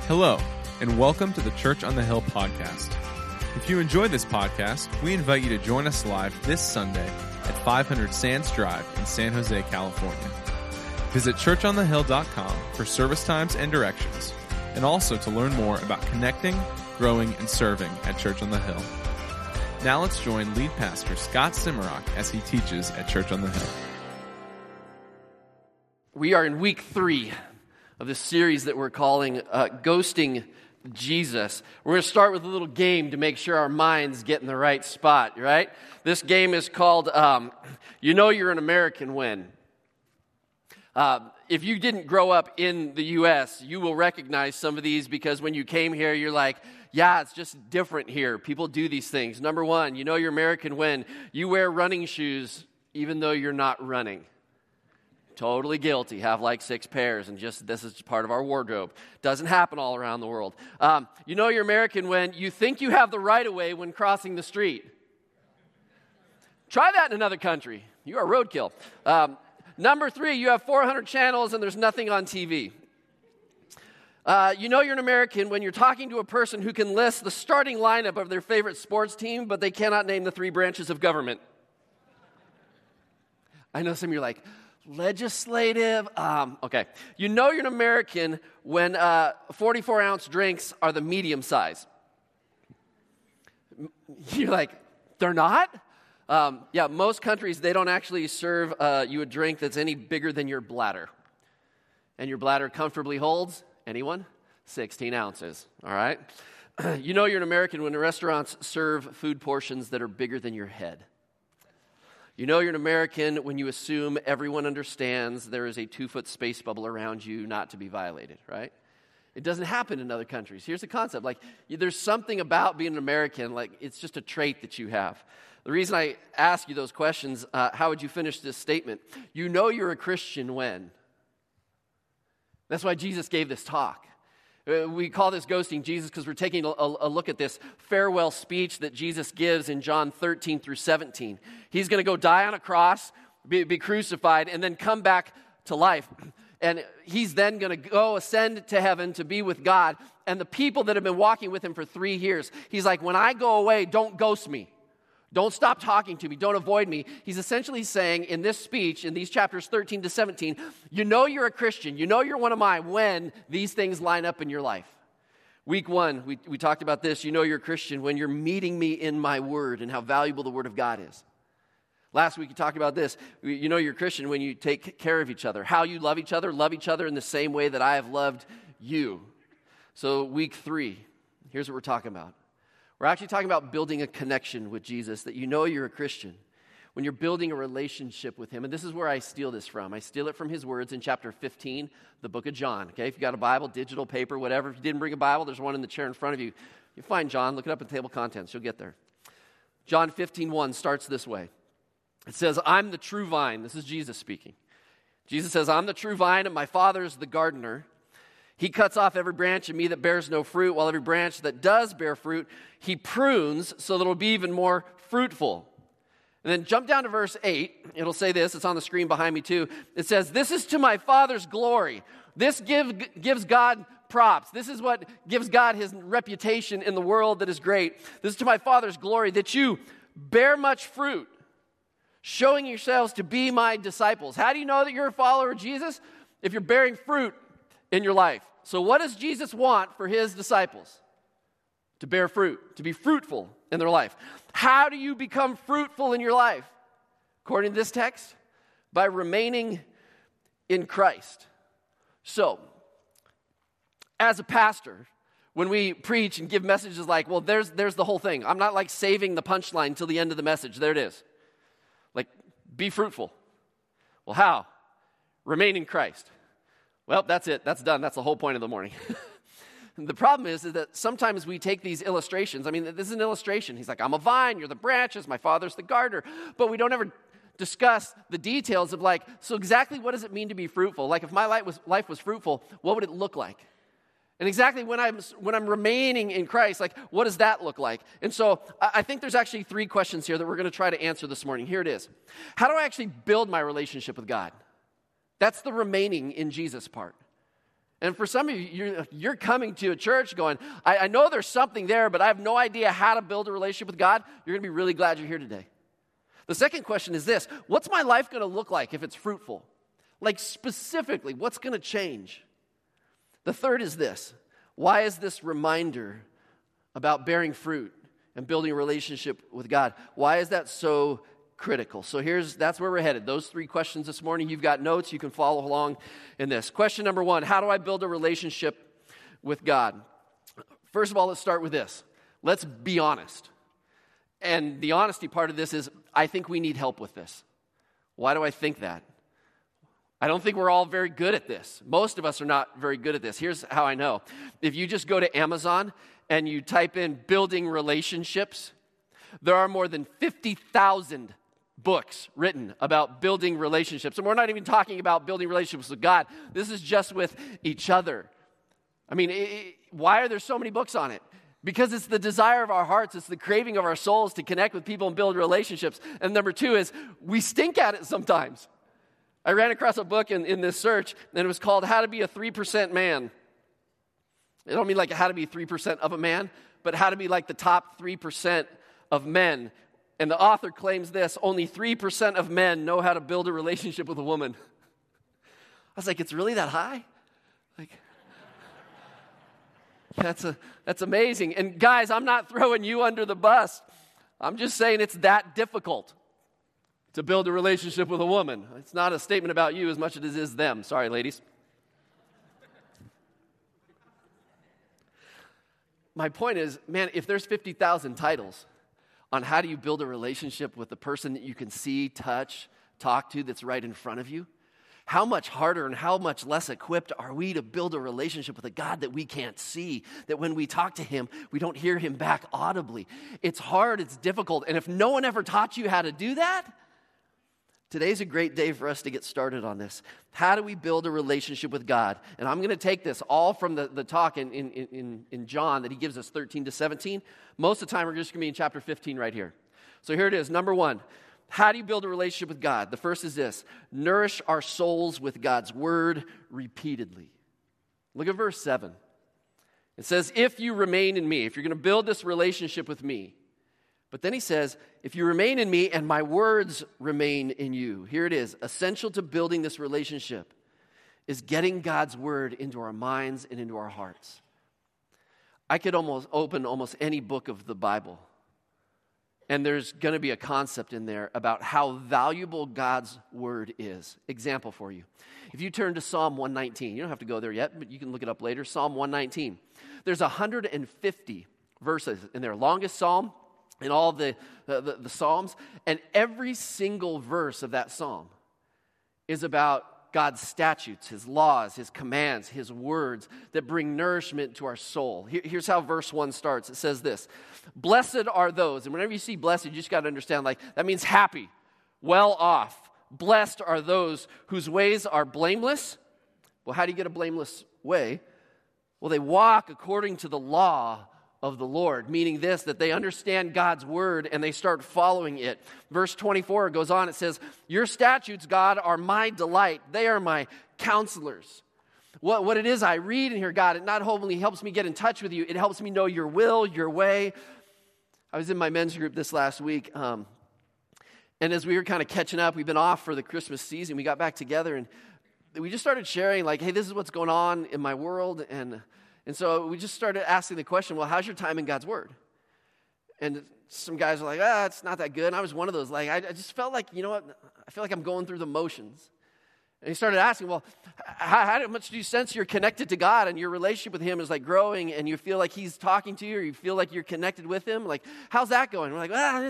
Hello, and welcome to the Church on the Hill podcast. If you enjoy this podcast, we invite you to join us live this Sunday at 500 Sands Drive in San Jose, California. Visit churchonthehill.com for service times and directions, and also to learn more about connecting, growing, and serving at Church on the Hill. Now let's join lead pastor Scott Simmerock as he teaches at Church on the Hill. We are in week 3 of this series that we're calling Ghosting Jesus. We're going to start with a little game to make sure our minds get in the right spot, right? This game is called You Know You're an American When. If you didn't grow up in the U.S., you will recognize some of these because when you came here, you're like, yeah, it's just different here. People do these things. Number 1, you know you're American when you wear running shoes even though you're not running. Totally guilty. Have like 6 pairs and just this is part of our wardrobe. Doesn't happen all around the world. You know you're American when you think you have the right of way when crossing the street. Try that in another country. You are roadkill. Number 3, you have 400 channels and there's nothing on TV. You know you're an American when you're talking to a person who can list the starting lineup of their favorite sports team, but they cannot name the 3 branches of government. I know some of you are like, legislative, okay. You know you're an American when 44-ounce drinks are the medium size. You're like, they're not? Yeah, most countries, they don't actually serve you a drink that's any bigger than your bladder. And your bladder comfortably holds, anyone? 16 ounces, all right? You know you're an American when the restaurants serve food portions that are bigger than your head. You know you're an American when you assume everyone understands there is a 2-foot space bubble around you not to be violated, right? It doesn't happen in other countries. Here's the concept. Like, there's something about being an American, like, it's just a trait that you have. The reason I ask you those questions, how would you finish this statement? You know you're a Christian when? That's why Jesus gave this talk. We call this Ghosting Jesus because we're taking a look at this farewell speech that Jesus gives in John 13 through 17. He's going to go die on a cross, be crucified, and then come back to life. And he's then going to go ascend to heaven to be with God. And the people that have been walking with him for 3 years, he's like, when I go away, don't ghost me. Don't stop talking to me. Don't avoid me. He's essentially saying in this speech, in these chapters 13 to 17, you know you're a Christian. You know you're one of mine when these things line up in your life. Week 1, we talked about this. You know you're a Christian when you're meeting me in my word and how valuable the word of God is. Last week, we talked about this. You know you're a Christian when you take care of each other. How you love each other in the same way that I have loved you. So week 3, here's what we're talking about. We're actually talking about building a connection with Jesus, that you know you're a Christian when you're building a relationship with him. And this is where I steal this from. I steal it from his words in chapter 15, the book of John. Okay, if you got a Bible, digital, paper, whatever. If you didn't bring a Bible, there's one in the chair in front of you. You find John, look it up in table contents. You'll get there. John 15:1 starts this way. It says, I'm the true vine. This is Jesus speaking. Jesus says, I'm the true vine and my Father is the gardener. He cuts off every branch in me that bears no fruit, while every branch that does bear fruit, he prunes so that it'll be even more fruitful. And then jump down to verse 8. It'll say this. It's on the screen behind me too. It says, this is to my Father's glory. This gives God props. This is what gives God his reputation in the world that is great. This is to my Father's glory, that you bear much fruit, showing yourselves to be my disciples. How do you know that you're a follower of Jesus? If you're bearing fruit in your life. So what does Jesus want for his disciples? To bear fruit, to be fruitful in their life. How do you become fruitful in your life? According to this text, by remaining in Christ. So, as a pastor, when we preach and give messages like, well, there's the whole thing. I'm not like saving the punchline until the end of the message. There it is. Like, be fruitful. Well, how? Remain in Christ. Well, that's it. That's done. That's the whole point of the morning. The problem is that sometimes we take these illustrations. I mean, this is an illustration. He's like, I'm a vine, you're the branches, my Father's the gardener. But we don't ever discuss the details of like, so exactly what does it mean to be fruitful? Like if my life was fruitful, what would it look like? And exactly when I'm remaining in Christ, like what does that look like? And so I think there's actually 3 questions here that we're going to try to answer this morning. Here it is. How do I actually build my relationship with God? That's the remaining in Jesus part. And for some of you, you're coming to a church going, I know there's something there, but I have no idea how to build a relationship with God. You're going to be really glad you're here today. The second question is this: what's my life going to look like if it's fruitful? Like specifically, what's going to change? The third is this: why is this reminder about bearing fruit and building a relationship with God, why is that so critical? So that's where we're headed. Those three questions this morning. You've got notes. You can follow along in this. Question number one: how do I build a relationship with God? First of all, let's start with this. Let's be honest. And the honesty part of this is, I think we need help with this. Why do I think that? I don't think we're all very good at this. Most of us are not very good at this. Here's how I know. If you just go to Amazon and you type in building relationships, there are more than 50,000 books written about building relationships. And we're not even talking about building relationships with God. This is just with each other. I mean, why are there so many books on it? Because it's the desire of our hearts, it's the craving of our souls to connect with people and build relationships. And number two is, we stink at it sometimes. I ran across a book in this search, and it was called How to Be a 3% Man. I don't mean like how to be 3% of a man, but how to be like the top 3% of men. And the author claims this: only 3% of men know how to build a relationship with a woman. I was like, it's really that high? Like, that's amazing. And guys, I'm not throwing you under the bus. I'm just saying it's that difficult to build a relationship with a woman. It's not a statement about you as much as it is them. Sorry, ladies. My point is, man, if there's 50,000 titles on how do you build a relationship with the person that you can see, touch, talk to that's right in front of you, how much harder and how much less equipped are we to build a relationship with a God that we can't see, that when we talk to him, we don't hear him back audibly. It's hard, it's difficult, and if no one ever taught you how to do that, today's a great day for us to get started on this. How do we build a relationship with God? And I'm going to take this all from the talk in John that he gives us, 13 to 17. Most of the time, we're just going to be in chapter 15 right here. So here it is. Number one, how do you build a relationship with God? The first is this: nourish our souls with God's word repeatedly. Look at verse 7. It says, if you remain in me, if you're going to build this relationship with me. But then he says, if you remain in me and my words remain in you. Here it is. Essential to building this relationship is getting God's word into our minds and into our hearts. I could open almost any book of the Bible, and there's going to be a concept in there about how valuable God's word is. Example for you. If you turn to Psalm 119, you don't have to go there yet, but you can look it up later. Psalm 119. There's 150 verses in there. Longest psalm in all the Psalms. And every single verse of that psalm is about God's statutes, his laws, his commands, his words that bring nourishment to our soul. Here's how verse 1 starts. It says this: blessed are those. And whenever you see blessed, you just got to understand, like, that means happy, well off. Blessed are those whose ways are blameless. Well, how do you get a blameless way? Well, they walk according to the law of the Lord, meaning this, that they understand God's word and they start following it. Verse 24 goes on, it says, your statutes, God, are my delight. They are my counselors. What it is I read in here, God, it not only helps me get in touch with you, it helps me know your will, your way. I was in my men's group this last week, and as we were kind of catching up, we've been off for the Christmas season, we got back together and we just started sharing, like, hey, this is what's going on in my world, and so we just started asking the question, well, how's your time in God's word? And some guys are like, it's not that good. And I was one of those, like, I just felt like, you know what, I feel like I'm going through the motions. And he started asking, well, how much do you sense you're connected to God and your relationship with him is like growing and you feel like he's talking to you or you feel like you're connected with him? Like, how's that going? We're like,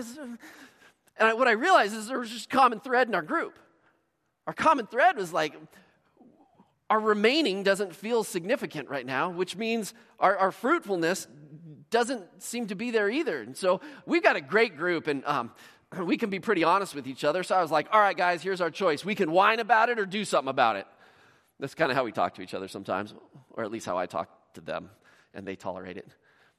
what I realized is there was just a common thread in our group. Our common thread was like, our remaining doesn't feel significant right now, which means our fruitfulness doesn't seem to be there either. And so we've got a great group, and we can be pretty honest with each other. So I was like, all right, guys, here's our choice. We can whine about it or do something about it. That's kind of how we talk to each other sometimes, or at least how I talk to them, and they tolerate it.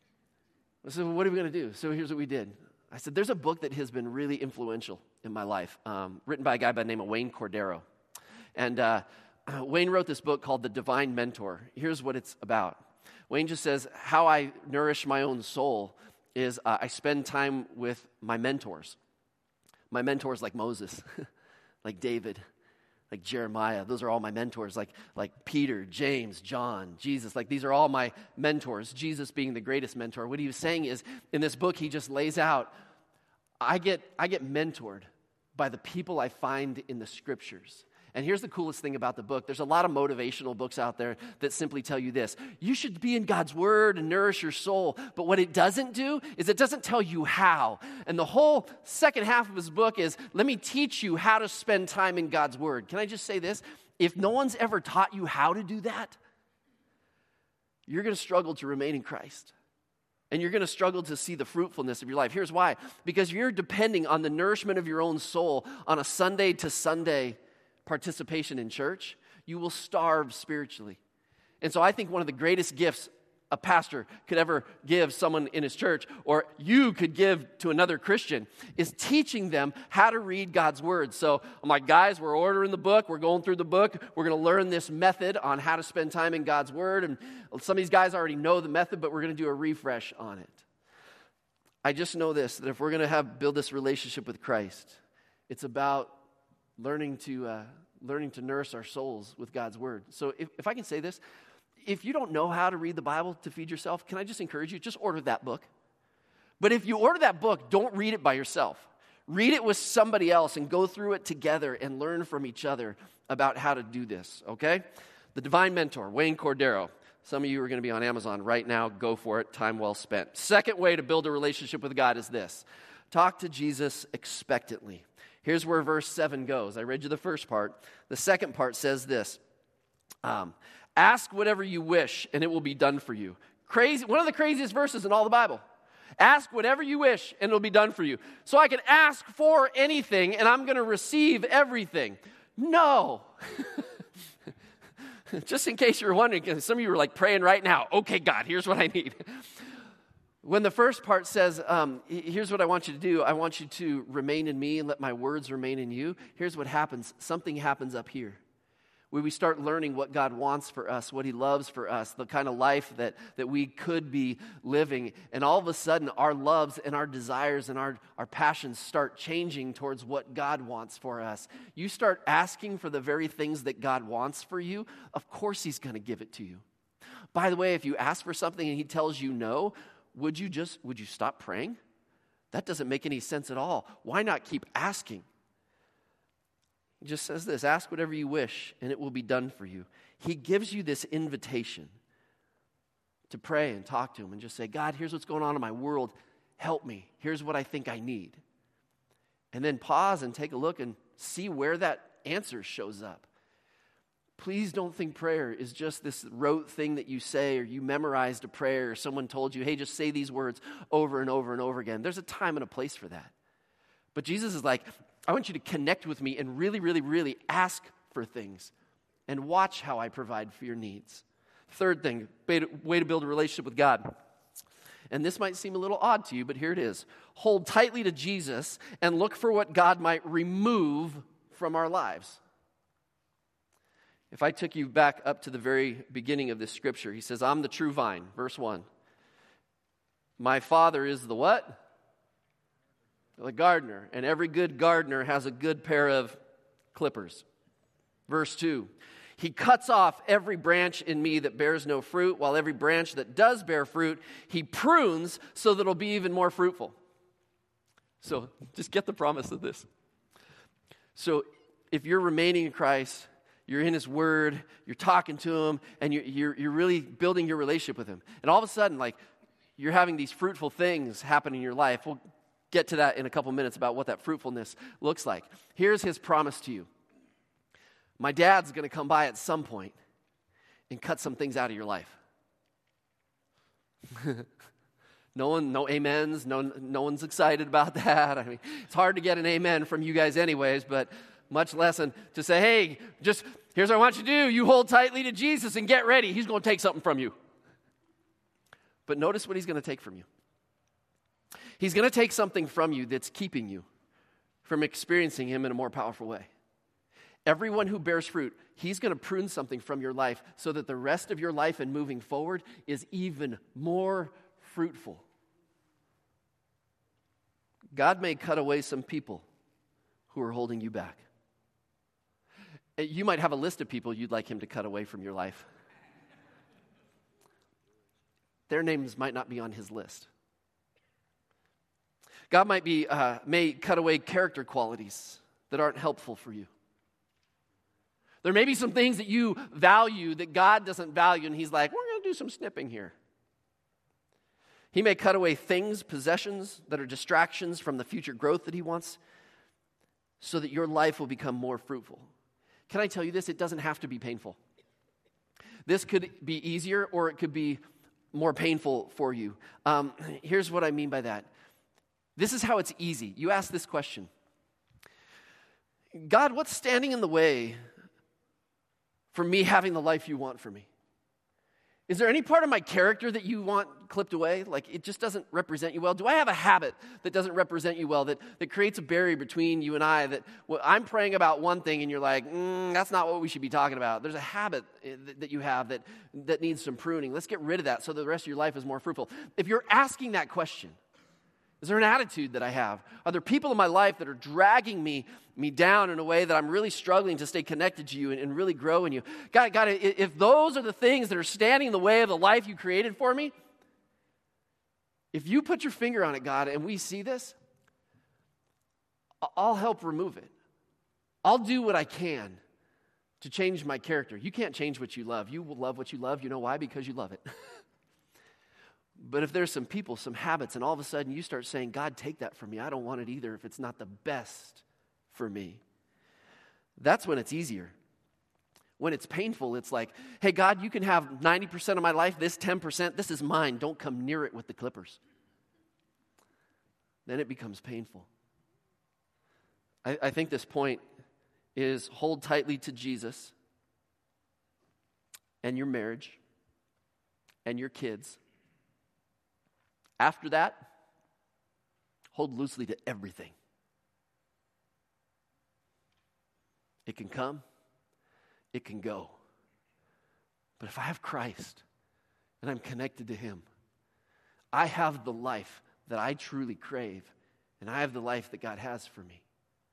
So what are we going to do? So here's what we did. I said, there's a book that has been really influential in my life, written by a guy by the name of Wayne Cordero. And Wayne wrote this book called The Divine Mentor. Here's what it's about. Wayne just says, how I nourish my own soul is I spend time with my mentors. My mentors like Moses, like David, like Jeremiah. Those are all my mentors, like Peter, James, John, Jesus. Like these are all my mentors, Jesus being the greatest mentor. What he was saying is, in this book, he just lays out, I get mentored by the people I find in the scriptures. And here's the coolest thing about the book. There's a lot of motivational books out there that simply tell you this. You should be in God's word and nourish your soul. But what it doesn't do is it doesn't tell you how. And the whole second half of his book is, let me teach you how to spend time in God's word. Can I just say this? If no one's ever taught you how to do that, you're going to struggle to remain in Christ. And you're going to struggle to see the fruitfulness of your life. Here's why. Because you're depending on the nourishment of your own soul on a Sunday to Sunday participation in church, you will starve spiritually. And so I think one of the greatest gifts a pastor could ever give someone in his church, or you could give to another Christian, is teaching them how to read God's word. So I'm like, guys, we're ordering the book. We're going through the book. We're going to learn this method on how to spend time in God's word. And some of these guys already know the method, but we're going to do a refresh on it. I just know this, that if we're going to build this relationship with Christ, it's about learning to nurse our souls with God's word. So if I can say this, if you don't know how to read the Bible to feed yourself, can I just encourage you, just order that book. But if you order that book, don't read it by yourself. Read it with somebody else and go through it together and learn from each other about how to do this, okay? The Divine Mentor, Wayne Cordero. Some of you are going to be on Amazon right now. Go for it. Time well spent. Second way to build a relationship with God is this. Talk to Jesus expectantly. Here's where verse 7 goes. I read you the first part. The second part says this. Ask whatever you wish, and it will be done for you. Crazy, one of the craziest verses in all the Bible. Ask whatever you wish, and it'll be done for you. So I can ask for anything, and I'm going to receive everything. No. Just in case you were wondering, because some of you are like praying right now. Okay, God, here's what I need. When the first part says, here's what I want you to do. I want you to remain in me and let my words remain in you. Here's what happens. Something happens up here. Where we start learning what God wants for us, what he loves for us, the kind of life that we could be living. And all of a sudden, our loves and our desires and our passions start changing towards what God wants for us. You start asking for the very things that God wants for you, of course he's going to give it to you. By the way, if you ask for something and he tells you no, would you stop praying? That doesn't make any sense at all. Why not keep asking? He just says this, ask whatever you wish, and it will be done for you. He gives you this invitation to pray and talk to him and just say, God, here's what's going on in my world. Help me. Here's what I think I need. And then pause and take a look and see where that answer shows up. Please don't think prayer is just this rote thing that you say, or you memorized a prayer, or someone told you, hey, just say these words over and over and over again. There's a time and a place for that. But Jesus is like, I want you to connect with me and really, really, really ask for things and watch how I provide for your needs. Third thing, way to build a relationship with God. And this might seem a little odd to you, but here it is. Hold tightly to Jesus and look for what God might remove from our lives. If I took you back up to the very beginning of this scripture, he says, I'm the true vine, verse 1. My Father is the what? The gardener. And every good gardener has a good pair of clippers. Verse 2. He cuts off every branch in me that bears no fruit, while every branch that does bear fruit, he prunes so that it'll be even more fruitful. So just get the promise of this. So if you're remaining in Christ, you're in his word, you're talking to him, and you're really building your relationship with him. And all of a sudden, like, you're having these fruitful things happen in your life. We'll get to that in a couple minutes about what that fruitfulness looks like. Here's his promise to you. My dad's going to come by at some point and cut some things out of your life. No amens, no one's excited about that. I mean, it's hard to get an amen from you guys anyways, but much less to say, hey, just here's what I want you to do. You hold tightly to Jesus and get ready. He's going to take something from you. But notice what he's going to take from you. He's going to take something from you that's keeping you from experiencing him in a more powerful way. Everyone who bears fruit, he's going to prune something from your life so that the rest of your life and moving forward is even more fruitful. God may cut away some people who are holding you back. You might have a list of people you'd like him to cut away from your life. Their names might not be on his list. God may cut away character qualities that aren't helpful for you. There may be some things that you value that God doesn't value, and he's like, we're going to do some snipping here. He may cut away things, possessions that are distractions from the future growth that he wants so that your life will become more fruitful. Can I tell you this? It doesn't have to be painful. This could be easier or it could be more painful for you. Here's what I mean by that. This is how it's easy. You ask this question. God, what's standing in the way for me having the life you want for me? Is there any part of my character that you want clipped away? Like it just doesn't represent you well? Do I have a habit that doesn't represent you well, that creates a barrier between you and I, that I'm praying about one thing and you're like, that's not what we should be talking about. There's a habit that you have that needs some pruning. Let's get rid of that so the rest of your life is more fruitful. If you're asking that question, is there an attitude that I have? Are there people in my life that are dragging me down in a way that I'm really struggling to stay connected to you and really grow in you? God, if those are the things that are standing in the way of the life you created for me, if you put your finger on it, God, and we see this, I'll help remove it. I'll do what I can to change my character. You can't change what you love. You will love what you love. You know why? Because you love it. But if there's some people, some habits, and all of a sudden you start saying, God, take that from me. I don't want it either if it's not the best for me. That's when it's easier. When it's painful, it's like, hey, God, you can have 90% of my life, this 10%, this is mine. Don't come near it with the clippers. Then it becomes painful. I think this point is hold tightly to Jesus and your marriage and your kids. After that, hold loosely to everything. It can come, it can go. But if I have Christ and I'm connected to him, I have the life that I truly crave, and I have the life that God has for me.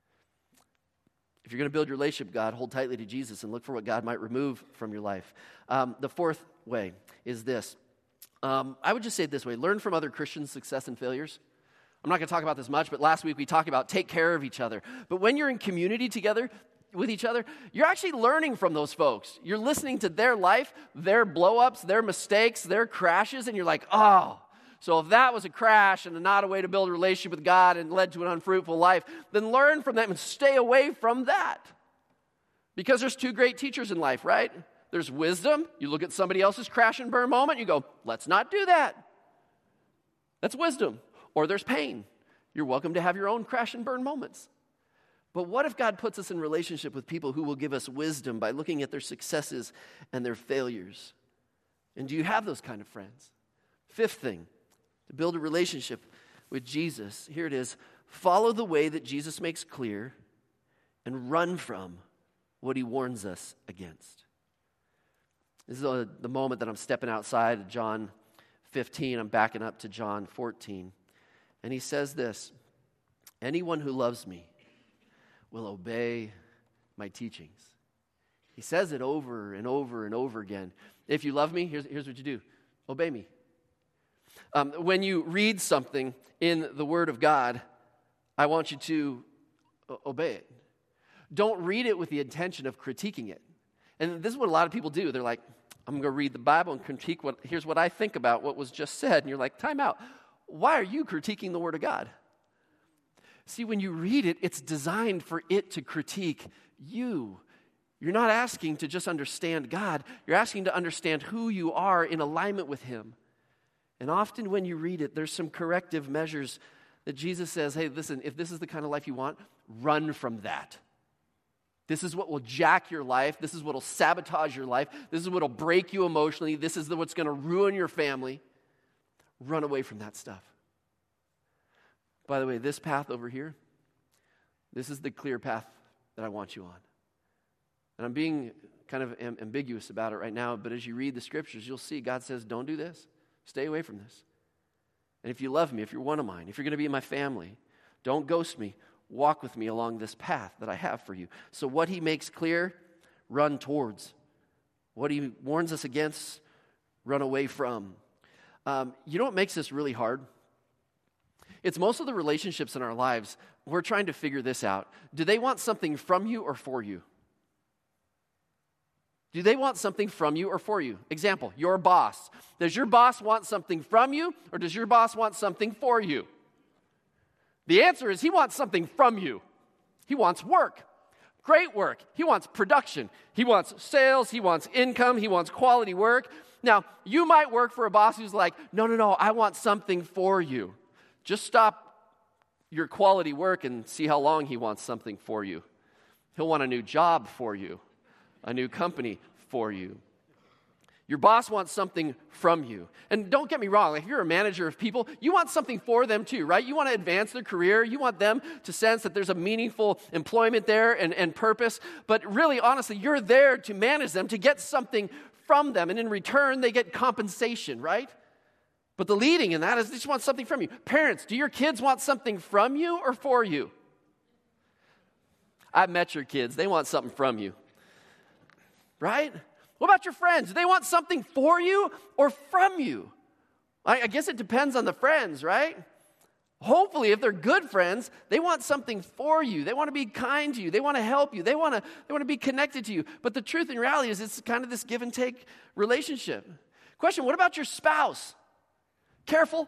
If you're going to build your relationship with God, hold tightly to Jesus and look for what God might remove from your life. The fourth way is this. I would just say it this way. Learn from other Christians' success and failures. I'm not going to talk about this much, but last week we talked about take care of each other. But when you're in community together with each other, you're actually learning from those folks. You're listening to their life, their blow-ups, their mistakes, their crashes, and you're like, oh, so if that was a crash and not a way to build a relationship with God and led to an unfruitful life, then learn from them and stay away from that. Because there's two great teachers in life, right? There's wisdom. You look at somebody else's crash and burn moment, you go, let's not do that. That's wisdom. Or there's pain. You're welcome to have your own crash and burn moments. But what if God puts us in relationship with people who will give us wisdom by looking at their successes and their failures? And do you have those kind of friends? Fifth thing, to build a relationship with Jesus, here it is, follow the way that Jesus makes clear and run from what he warns us against. This is the moment that I'm stepping outside of John 15. I'm backing up to John 14. And he says this, anyone who loves me will obey my teachings. He says it over and over and over again. If you love me, here's what you do. Obey me. When you read something in the Word of God, I want you to obey it. Don't read it with the intention of critiquing it. And this is what a lot of people do. They're like, I'm going to read the Bible and critique here's what I think about what was just said. And you're like, time out. Why are you critiquing the Word of God? See, when you read it, it's designed for it to critique you. You're not asking to just understand God. You're asking to understand who you are in alignment with him. And often when you read it, there's some corrective measures that Jesus says, hey, listen, if this is the kind of life you want, run from that. This is what will jack your life. This is what will sabotage your life. This is what will break you emotionally. This is what's going to ruin your family. Run away from that stuff. By the way, this path over here, this is the clear path that I want you on. And I'm being kind of ambiguous about it right now, but as you read the scriptures, you'll see God says, don't do this. Stay away from this. And if you love me, if you're one of mine, if you're going to be in my family, don't ghost me. Walk with me along this path that I have for you. So what he makes clear, run towards. What he warns us against, run away from. You know what makes this really hard? It's most of the relationships in our lives, we're trying to figure this out. Do they want something from you or for you? Do they want something from you or for you? Example, your boss. Does your boss want something from you or does your boss want something for you? The answer is he wants something from you. He wants work. Great work. He wants production. He wants sales. He wants income. He wants quality work. Now, you might work for a boss who's like, no, I want something for you. Just stop your quality work and see how long he wants something for you. He'll want a new job for you, a new company for you. Your boss wants something from you. And don't get me wrong, if you're a manager of people, you want something for them too, right? You want to advance their career. You want them to sense that there's a meaningful employment there and purpose. But really, honestly, you're there to manage them, to get something from them. And in return, they get compensation, right? But the leading in that is they just want something from you. Parents, do your kids want something from you or for you? I've met your kids. They want something from you. Right? What about your friends? Do they want something for you or from you? I guess it depends on the friends, right? Hopefully, if they're good friends, they want something for you. They want to be kind to you. They want to help you. They want to be connected to you. But the truth and reality is it's kind of this give and take relationship. Question, what about your spouse? Careful.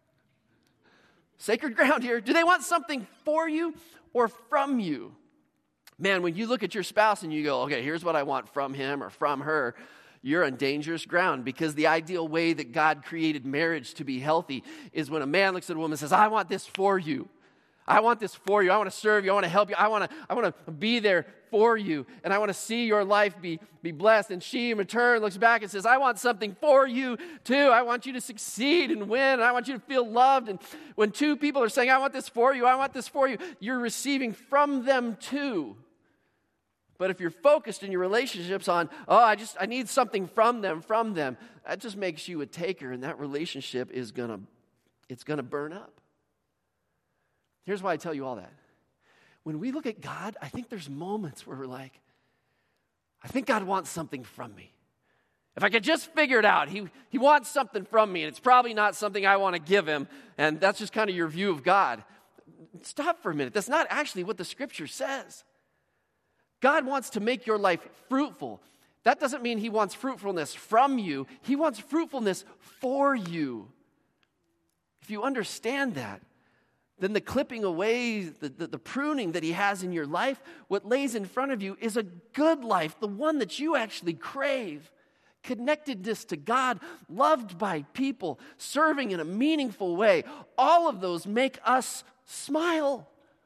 Sacred ground here. Do they want something for you or from you? Man, when you look at your spouse and you go, okay, here's what I want from him or from her, you're on dangerous ground, because the ideal way that God created marriage to be healthy is when a man looks at a woman and says, I want this for you. I want this for you. I want to serve you. I want to help you. I want to be there for you. And I want to see your life be blessed. And she in return looks back and says, I want something for you too. I want you to succeed and win. And I want you to feel loved. And when two people are saying, I want this for you, I want this for you, you're receiving from them too. But if you're focused in your relationships on, I need something from them, that just makes you a taker, and that relationship is gonna burn up. Here's why I tell you all that. When we look at God, I think there's moments where we're like, I think God wants something from me. If I could just figure it out, he wants something from me, and it's probably not something I want to give him, and that's just kind of your view of God. Stop for a minute. That's not actually what the scripture says. God wants to make your life fruitful. That doesn't mean he wants fruitfulness from you. He wants fruitfulness for you. If you understand that, then the clipping away, the pruning that he has in your life, what lays in front of you is a good life, the one that you actually crave. Connectedness to God, loved by people, serving in a meaningful way. All of those make us smile.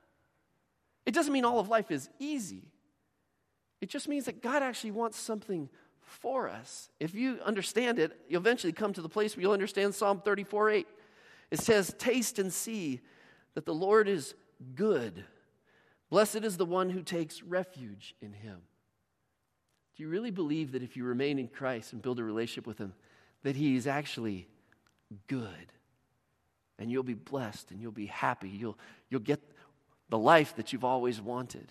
It doesn't mean all of life is easy. It just means that God actually wants something for us. If you understand it, you'll eventually come to the place where you'll understand Psalm 34:8. It says, taste and see that the Lord is good. Blessed is the one who takes refuge in him. Do you really believe that if you remain in Christ and build a relationship with him, that he is actually good? And you'll be blessed and you'll be happy. You'll get the life that you've always wanted.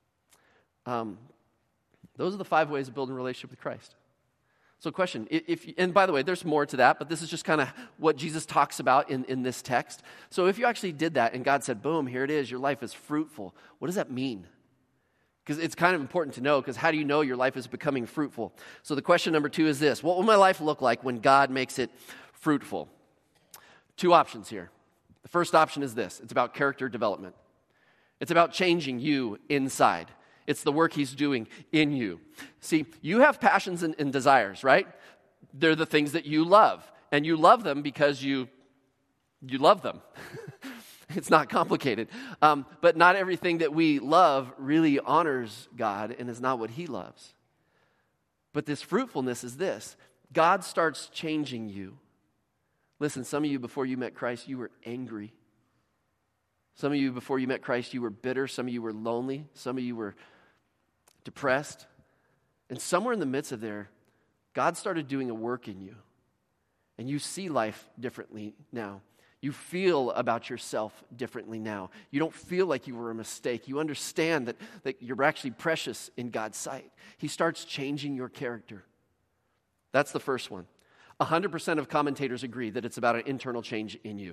Those are the 5 ways of building a relationship with Christ. So question, and by the way, there's more to that, but this is just kind of what Jesus talks about in this text. So if you actually did that and God said, boom, here it is, your life is fruitful, what does that mean? Because it's kind of important to know, because how do you know your life is becoming fruitful? So the question number 2 is this: what will my life look like when God makes it fruitful? 2 options here. The first option is this: it's about character development. It's about changing you inside. It's the work he's doing in you. See, you have passions and desires, right? They're the things that you love. And you love them because you love them. It's not complicated. But not everything that we love really honors God and is not what he loves. But this fruitfulness is this: God starts changing you. Listen, some of you before you met Christ, you were angry. Some of you before you met Christ, you were bitter. Some of you were lonely. Some of you were depressed. And somewhere in the midst of there, God started doing a work in you. And you see life differently now. You feel about yourself differently now. You don't feel like you were a mistake. You understand that you're actually precious in God's sight. He starts changing your character. That's the first one. 100% of commentators agree that it's about an internal change in you.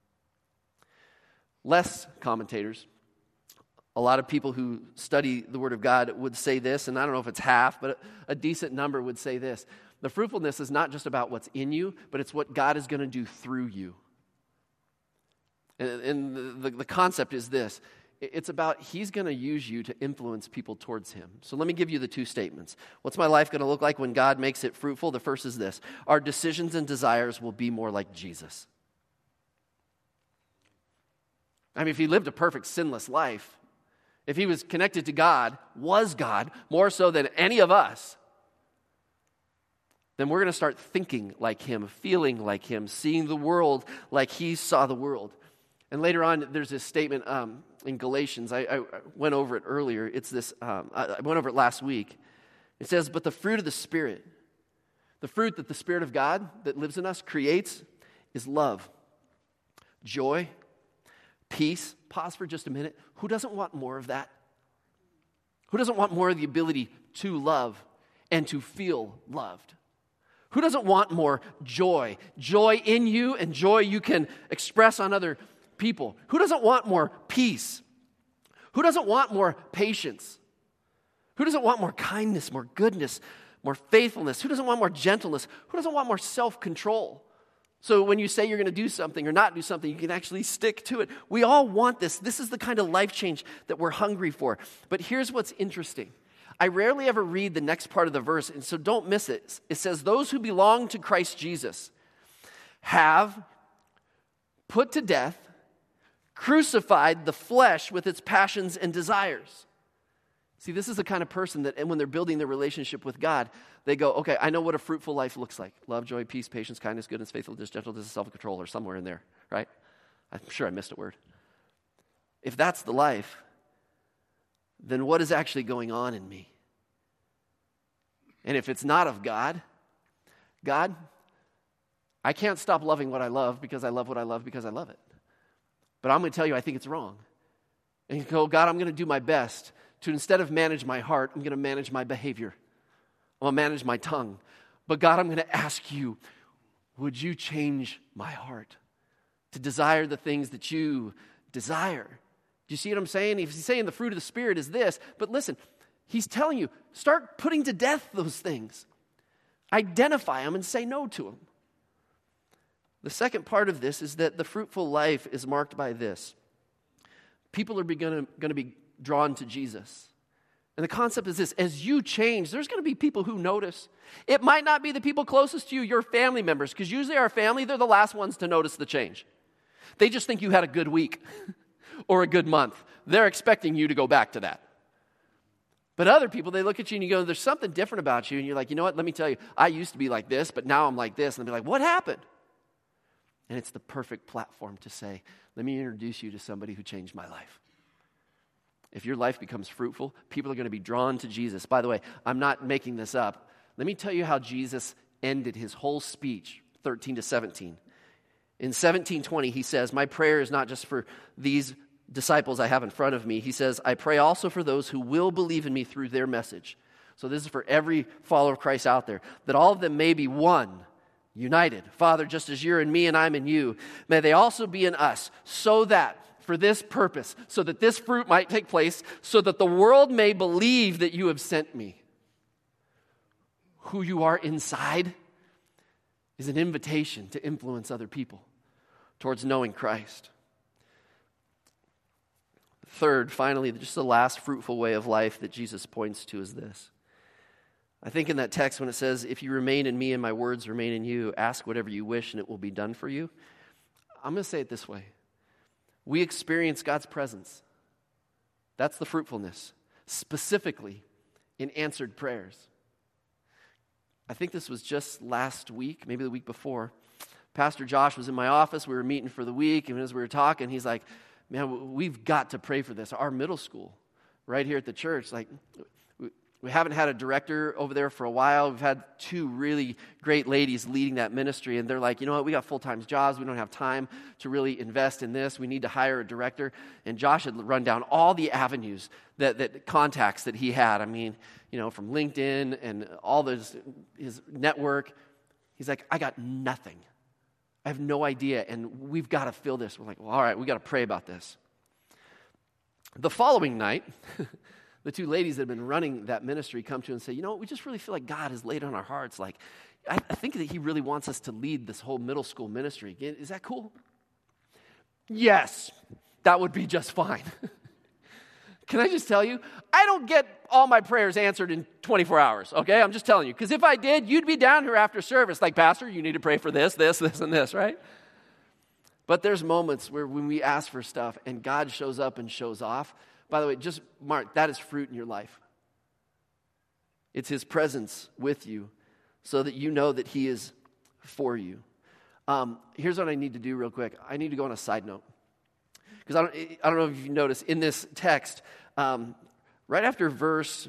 Less commentators, a lot of people who study the Word of God would say this, and I don't know if it's half, but a decent number would say this. The fruitfulness is not just about what's in you, but it's what God is going to do through you. And the concept is this. It's about He's going to use you to influence people towards Him. So let me give you the two statements. What's my life going to look like when God makes it fruitful? The first is this. Our decisions and desires will be more like Jesus. I mean, if He lived a perfect sinless life, if He was connected to God, was God, more so than any of us, then we're going to start thinking like Him, feeling like Him, seeing the world like He saw the world. And later on, there's this statement in Galatians. I went over it earlier. It's this. I went over it last week. It says, but the fruit of the Spirit, the fruit that the Spirit of God that lives in us creates is love, joy, peace. Pause for just a minute. Who doesn't want more of that? Who doesn't want more of the ability to love and to feel loved? Who doesn't want more joy? Joy in you and joy you can express on other people. Who doesn't want more peace? Who doesn't want more patience? Who doesn't want more kindness, more goodness, more faithfulness? Who doesn't want more gentleness? Who doesn't want more self-control? So when you say you're going to do something or not do something, you can actually stick to it. We all want this. This is the kind of life change that we're hungry for. But here's what's interesting. I rarely ever read the next part of the verse, and so don't miss it. It says, those who belong to Christ Jesus have put to death, crucified the flesh with its passions and desires. See, this is the kind of person that, and when they're building their relationship with God, they go, okay, I know what a fruitful life looks like. Love, joy, peace, patience, kindness, goodness, faithfulness, gentleness, and self-control, or somewhere in there, right? I'm sure I missed a word. If that's the life, then what is actually going on in me? And if it's not of God, I can't stop loving what I love because I love what I love because I love it. But I'm going to tell you, I think it's wrong. And you go, God, I'm going to do my best to, instead of manage my heart, I'm going to manage my behavior. I'm going to manage my tongue. But God, I'm going to ask you, would you change my heart to desire the things that you desire? Do you see what I'm saying? He's saying the fruit of the Spirit is this, but listen, He's telling you, start putting to death those things. Identify them and say no to them. The second part of this is that the fruitful life is marked by this. People are going to be drawn to Jesus. And the concept is this, as you change, there's going to be people who notice. It might not be the people closest to you, your family members, because usually our family, they're the last ones to notice the change. They just think you had a good week or a good month. They're expecting you to go back to that. But other people, they look at you and you go, there's something different about you. And you're like, you know what, let me tell you, I used to be like this, but now I'm like this. And they'll be like, what happened? And it's the perfect platform to say, let me introduce you to somebody who changed my life. If your life becomes fruitful, people are going to be drawn to Jesus. By the way, I'm not making this up. Let me tell you how Jesus ended his whole speech, 13 to 17. In 17:20, he says, my prayer is not just for these disciples I have in front of me. He says, I pray also for those who will believe in me through their message. So this is for every follower of Christ out there, that all of them may be one, united. Father, just as you're in me and I'm in you, may they also be in us, so that for this purpose, so that this fruit might take place, so that the world may believe that you have sent me. Who you are inside is an invitation to influence other people towards knowing Christ. Third, finally, just the last fruitful way of life that Jesus points to is this. I think in that text when it says, if you remain in me and my words remain in you, ask whatever you wish and it will be done for you. I'm going to say it this way. We experience God's presence. That's the fruitfulness, specifically in answered prayers. I think this was just last week, maybe the week before. Pastor Josh was in my office. We were meeting for the week, and as we were talking, he's like, man, we've got to pray for this. Our middle school right here at the church, like, We haven't had a director over there for a while. We've had 2 really great ladies leading that ministry, and they're like, you know what, we got full-time jobs. We don't have time to really invest in this. We need to hire a director. And Josh had run down all the avenues, that contacts that he had. I mean, from LinkedIn and all his network. He's like, I got nothing. I have no idea, and we've got to fill this. We're like, well, all right, we got to pray about this. The following night, the 2 ladies that have been running that ministry come to and say, we just really feel like God has laid on our hearts. Like, I think that he really wants us to lead this whole middle school ministry. Is that cool? Yes, that would be just fine. Can I just tell you, I don't get all my prayers answered in 24 hours, okay? I'm just telling you. Because if I did, you'd be down here after service like, Pastor, you need to pray for this, this, and this, right? But there's moments where when we ask for stuff and God shows up and shows off. By the way, just mark, that is fruit in your life. It's his presence with you so that you know that he is for you. Here's what I need to do real quick. I need to go on a side note. Because I don't know if you noticed, in this text, right after verse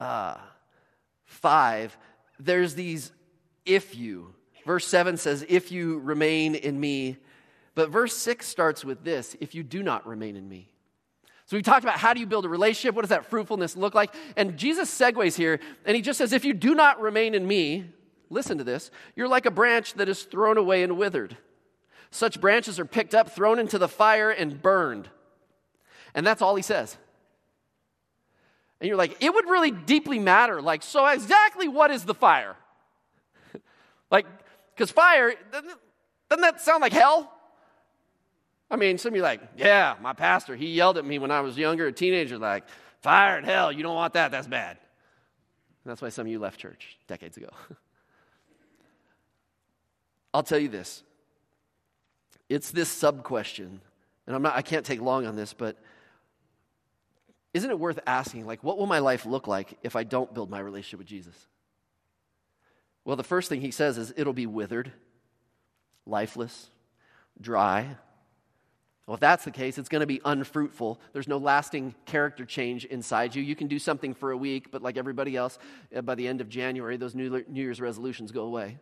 5, there's these if you. Verse 7 says, if you remain in me. But verse 6 starts with this, if you do not remain in me. So we talked about how do you build a relationship, what does that fruitfulness look like? And Jesus segues here, and he just says, if you do not remain in me, listen to this, you're like a branch that is thrown away and withered. Such branches are picked up, thrown into the fire, and burned. And that's all he says. And you're like, it would really deeply matter. Like, so exactly what is the fire? Like, because fire, doesn't that sound like hell? I mean, some of you are like, yeah, my pastor, he yelled at me when I was younger, a teenager, like, fire and hell, you don't want that, that's bad. And that's why some of you left church decades ago. I'll tell you this. It's this sub-question, and I can't take long on this, but isn't it worth asking, like, what will my life look like if I don't build my relationship with Jesus? Well, the first thing he says is it'll be withered, lifeless, dry. Well, if that's the case, it's going to be unfruitful. There's no lasting character change inside you. You can do something for a week, but like everybody else, by the end of January, those New Year's resolutions go away.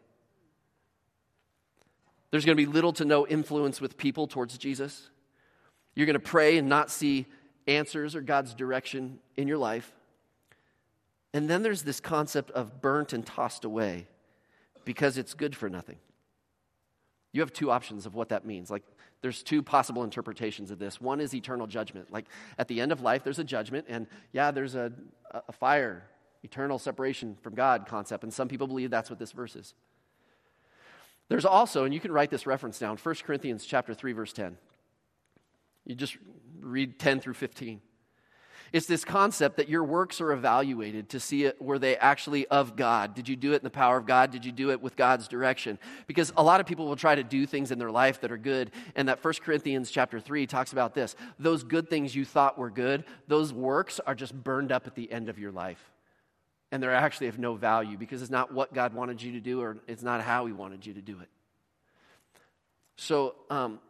There's going to be little to no influence with people towards Jesus. You're going to pray and not see answers or God's direction in your life. And then there's this concept of burnt and tossed away because it's good for nothing. You have 2 options of what that means. Like, there's 2 possible interpretations of this. One is eternal judgment. Like, at the end of life, there's a judgment, and there's a fire, eternal separation from God concept, and some people believe that's what this verse is. There's also, and you can write this reference down, 1 Corinthians chapter 3, verse 10. You just read 10 through 15. It's this concept that your works are evaluated to see were they actually of God. Did you do it in the power of God? Did you do it with God's direction? Because a lot of people will try to do things in their life that are good, and that 1 Corinthians chapter 3 talks about this. Those good things you thought were good, those works are just burned up at the end of your life. And they're actually of no value because it's not what God wanted you to do, or it's not how he wanted you to do it. So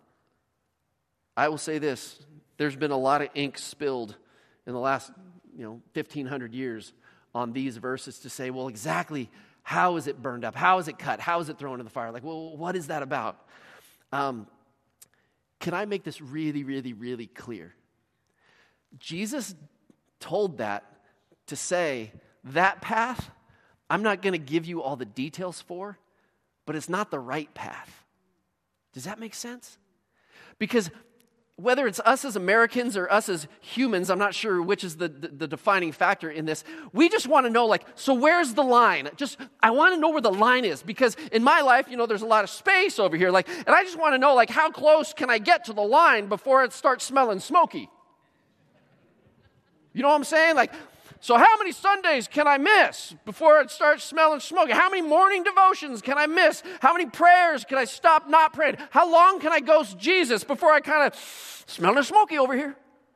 I will say this. There's been a lot of ink spilled in the last 1,500 years on these verses to say, well, exactly how is it burned up? How is it cut? How is it thrown in the fire? Like, well, what is that about? Can I make this really, really, really clear? Jesus told that to say, that path, I'm not going to give you all the details for, but it's not the right path. Does that make sense? Because whether it's us as Americans or us as humans, I'm not sure which is the defining factor in this. We just want to know, like, so where's the line? I want to know where the line is, because in my life, there's a lot of space over here, like, and I just want to know, like, how close can I get to the line before it starts smelling smoky? You know what I'm saying? Like, so how many Sundays can I miss before it starts smelling smoky? How many morning devotions can I miss? How many prayers can I stop not praying? How long can I ghost Jesus before I kind of smell smoky over here?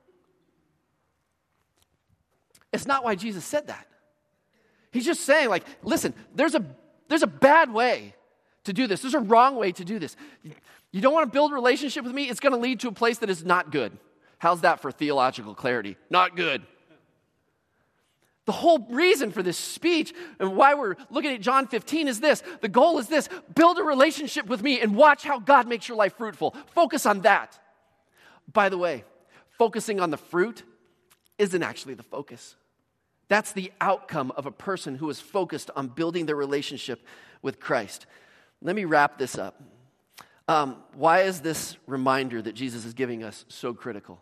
It's not why Jesus said that. He's just saying, like, listen, there's a bad way to do this. There's a wrong way to do this. You don't want to build a relationship with me? It's going to lead to a place that is not good. How's that for theological clarity? Not good. The whole reason for this speech and why we're looking at John 15 is this. The goal is this: build a relationship with me and watch how God makes your life fruitful. Focus on that. By the way, focusing on the fruit isn't actually the focus. That's the outcome of a person who is focused on building their relationship with Christ. Let me wrap this up. Why is this reminder that Jesus is giving us so critical?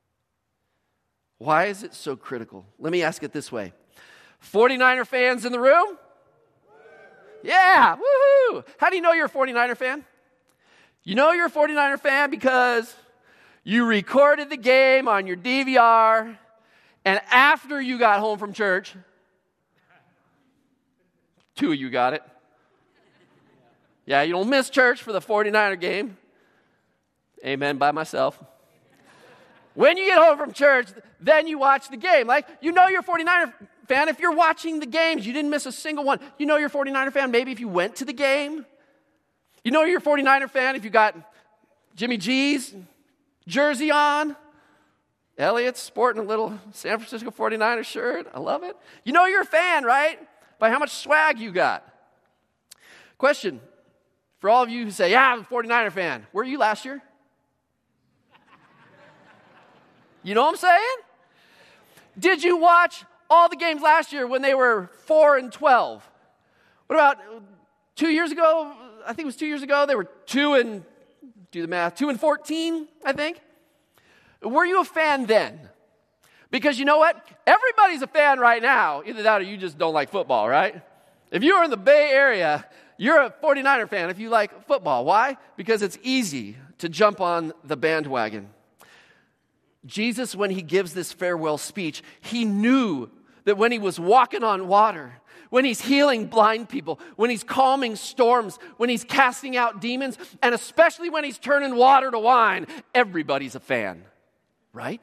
Why is it so critical? Let me ask it this way. 49er fans in the room? Yeah, woohoo! How do you know you're a 49er fan? You know you're a 49er fan because you recorded the game on your DVR, and after you got home from church, 2 of you got it. Yeah, you don't miss church for the 49er game. Amen by myself. When you get home from church, then you watch the game. Like, you know you're a 49er fan if you're watching the games. You didn't miss a single one. You know you're a 49er fan maybe if you went to the game. You know you're a 49er fan if you got Jimmy G's jersey on. Elliot's sporting a little San Francisco 49er shirt. I love it. You know you're a fan, right? By how much swag you got. Question for all of you who say, yeah, I'm a 49er fan. Were you last year? You know what I'm saying? Did you watch all the games last year when they were 4-12? What about 2 years ago? I think it was 2 years ago. They were 2-14, I think. Were you a fan then? Because you know what? Everybody's a fan right now. Either that or you just don't like football, right? If you're in the Bay Area, you're a 49er fan if you like football. Why? Because it's easy to jump on the bandwagon. Jesus, when he gives this farewell speech, he knew that when he was walking on water, when he's healing blind people, when he's calming storms, when he's casting out demons, and especially when he's turning water to wine, everybody's a fan, right?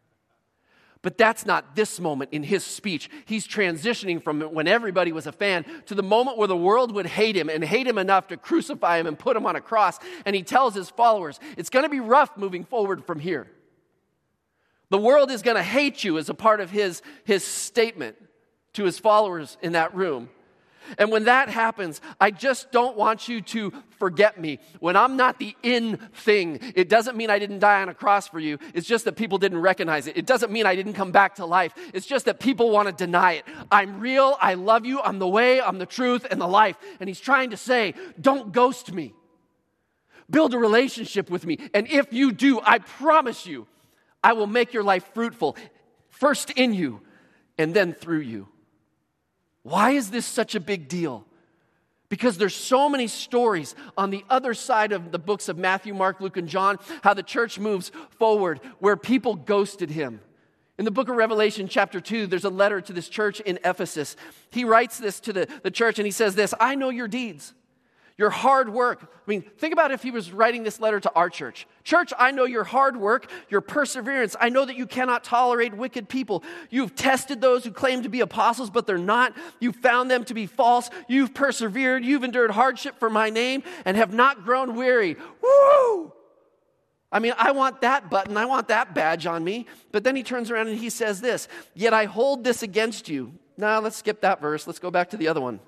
But that's not this moment in his speech. He's transitioning from when everybody was a fan to the moment where the world would hate him and hate him enough to crucify him and put him on a cross. And he tells his followers, it's going to be rough moving forward from here. The world is going to hate you as a part of his statement to his followers in that room. And when that happens, I just don't want you to forget me. When I'm not the in thing, it doesn't mean I didn't die on a cross for you. It's just that people didn't recognize it. It doesn't mean I didn't come back to life. It's just that people want to deny it. I'm real. I love you. I'm the way. I'm the truth and the life. And he's trying to say, don't ghost me. Build a relationship with me. And if you do, I promise you, I will make your life fruitful, first in you and then through you. Why is this such a big deal? Because there's so many stories on the other side of the books of Matthew, Mark, Luke, and John, how the church moves forward, where people ghosted him. In the book of Revelation, chapter 2, there's a letter to this church in Ephesus. He writes this to the church, and he says this, I know your deeds. Your hard work. I mean, think about if he was writing this letter to our church. Church, I know your hard work, your perseverance. I know that you cannot tolerate wicked people. You've tested those who claim to be apostles, but they're not. You've found them to be false. You've persevered. You've endured hardship for my name and have not grown weary. Woo! I mean, I want that button. I want that badge on me. But then he turns around and he says this, yet I hold this against you. Now, let's skip that verse. Let's go back to the other one.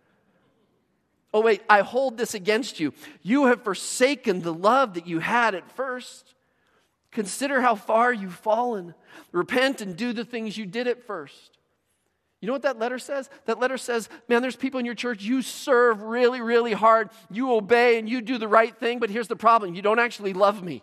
Oh, wait, I hold this against you. You have forsaken the love that you had at first. Consider how far you've fallen. Repent and do the things you did at first. You know what that letter says? That letter says, man, there's people in your church, you serve really, really hard. You obey and you do the right thing, but here's the problem. You don't actually love me.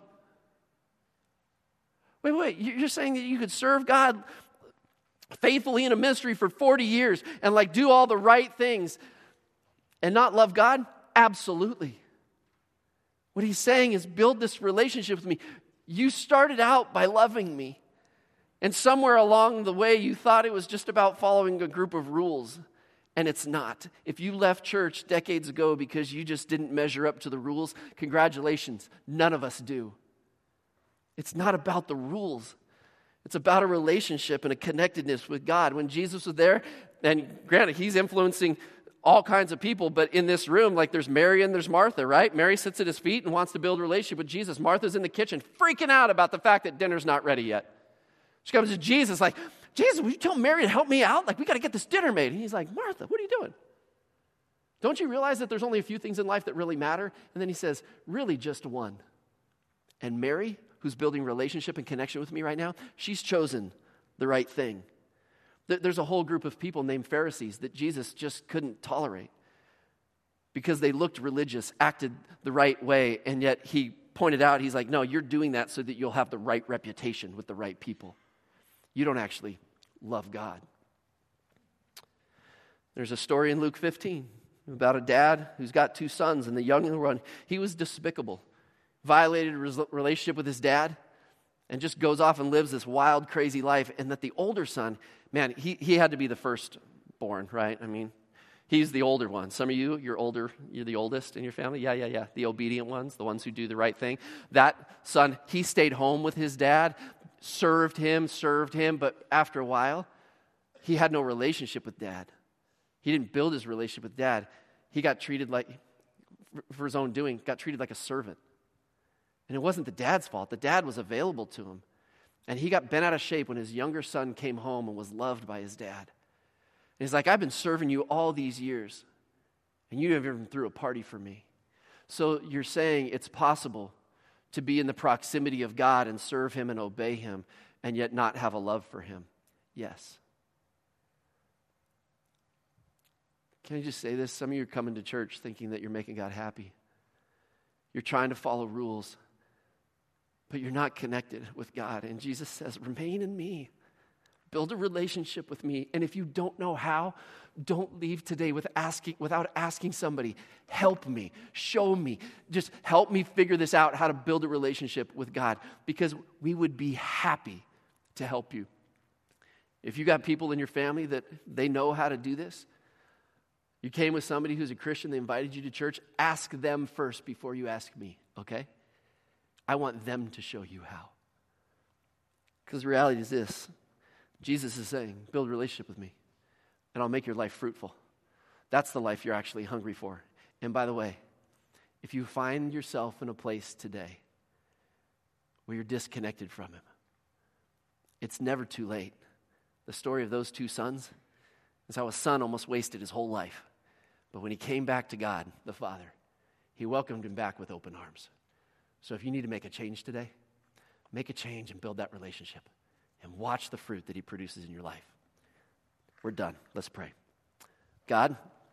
Wait, you're saying that you could serve God faithfully in a ministry for 40 years and like do all the right things and not love God? Absolutely. What he's saying is build this relationship with me. You started out by loving me. And somewhere along the way, you thought it was just about following a group of rules. And it's not. If you left church decades ago because you just didn't measure up to the rules, congratulations. None of us do. It's not about the rules. It's about a relationship and a connectedness with God. When Jesus was there, and granted, he's influencing all kinds of people, but in this room, like there's Mary and there's Martha, right? Mary sits at his feet and wants to build a relationship with Jesus. Martha's in the kitchen freaking out about the fact that dinner's not ready yet. She comes to Jesus like, Jesus, would you tell Mary to help me out? Like, we got to get this dinner made. And he's like, Martha, what are you doing? Don't you realize that there's only a few things in life that really matter? And then he says, really just one. And Mary, who's building relationship and connection with me right now, she's chosen the right thing. There's a whole group of people named Pharisees that Jesus just couldn't tolerate because they looked religious, acted the right way, and yet he pointed out, he's like, no, you're doing that so that you'll have the right reputation with the right people. You don't actually love God. There's a story in Luke 15 about a dad who's got two sons, and the younger one, he was despicable, violated a relationship with his dad, and just goes off and lives this wild, crazy life. And that the older son, man, he had to be the firstborn, right? I mean, he's the older one. Some of you, you're older, you're the oldest in your family. Yeah. The obedient ones, the ones who do the right thing. That son, he stayed home with his dad, served him, but after a while, he had no relationship with dad. He didn't build his relationship with dad. He got treated like, for his own doing, got treated like a servant. And it wasn't the dad's fault. The dad was available to him. And he got bent out of shape when his younger son came home and was loved by his dad. And he's like, I've been serving you all these years, and you never even threw a party for me. So you're saying it's possible to be in the proximity of God and serve him and obey him, and yet not have a love for him? Yes. Can I just say this? Some of you are coming to church thinking that you're making God happy. You're trying to follow rules, but you're not connected with God. And Jesus says, remain in me. Build a relationship with me. And if you don't know how, don't leave today without asking somebody, help me, show me, just help me figure this out, how to build a relationship with God, because we would be happy to help you. If you got people in your family that they know how to do this, you came with somebody who's a Christian, they invited you to church, ask them first before you ask me, okay? I want them to show you how. Because the reality is this. Jesus is saying, build a relationship with me, and I'll make your life fruitful. That's the life you're actually hungry for. And by the way, if you find yourself in a place today where you're disconnected from him, it's never too late. The story of those two sons is how a son almost wasted his whole life. But when he came back to God, the Father, he welcomed him back with open arms. So if you need to make a change today, make a change and build that relationship. And watch the fruit that he produces in your life. We're done. Let's pray. God,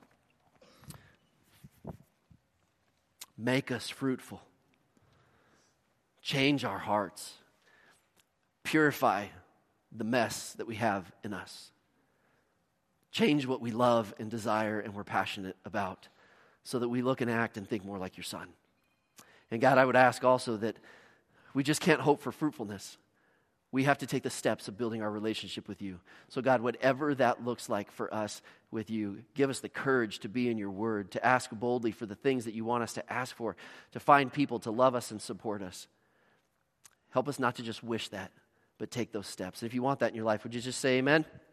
make us fruitful. Change our hearts. Purify the mess that we have in us. Change what we love and desire and we're passionate about so that we look and act and think more like your son. And God, I would ask also that we just can't hope for fruitfulness. We have to take the steps of building our relationship with you. So God, whatever that looks like for us with you, give us the courage to be in your word, to ask boldly for the things that you want us to ask for, to find people to love us and support us. Help us not to just wish that, but take those steps. And if you want that in your life, would you just say amen?